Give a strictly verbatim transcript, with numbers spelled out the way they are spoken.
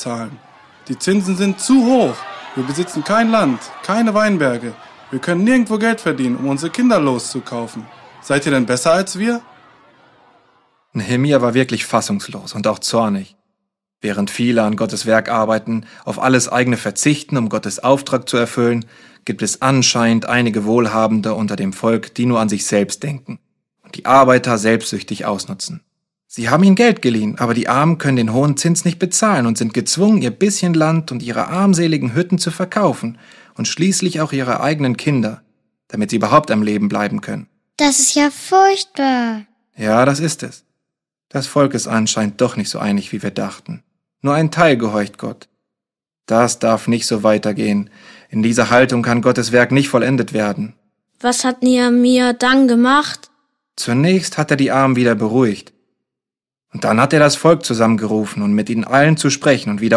zahlen. Die Zinsen sind zu hoch. Wir besitzen kein Land, keine Weinberge. Wir können nirgendwo Geld verdienen, um unsere Kinder loszukaufen. Seid ihr denn besser als wir? Nehemia war wirklich fassungslos und auch zornig. Während viele an Gottes Werk arbeiten, auf alles eigene verzichten, um Gottes Auftrag zu erfüllen, gibt es anscheinend einige Wohlhabende unter dem Volk, die nur an sich selbst denken und die Arbeiter selbstsüchtig ausnutzen. Sie haben ihnen Geld geliehen, aber die Armen können den hohen Zins nicht bezahlen und sind gezwungen, ihr bisschen Land und ihre armseligen Hütten zu verkaufen und schließlich auch ihre eigenen Kinder, damit sie überhaupt am Leben bleiben können. Das ist ja furchtbar. Ja, das ist es. Das Volk ist anscheinend doch nicht so einig, wie wir dachten. Nur ein Teil gehorcht Gott. Das darf nicht so weitergehen. In dieser Haltung kann Gottes Werk nicht vollendet werden. Was hat Nehemia dann gemacht? Zunächst hat er die Armen wieder beruhigt. Und dann hat er das Volk zusammengerufen, um mit ihnen allen zu sprechen und wieder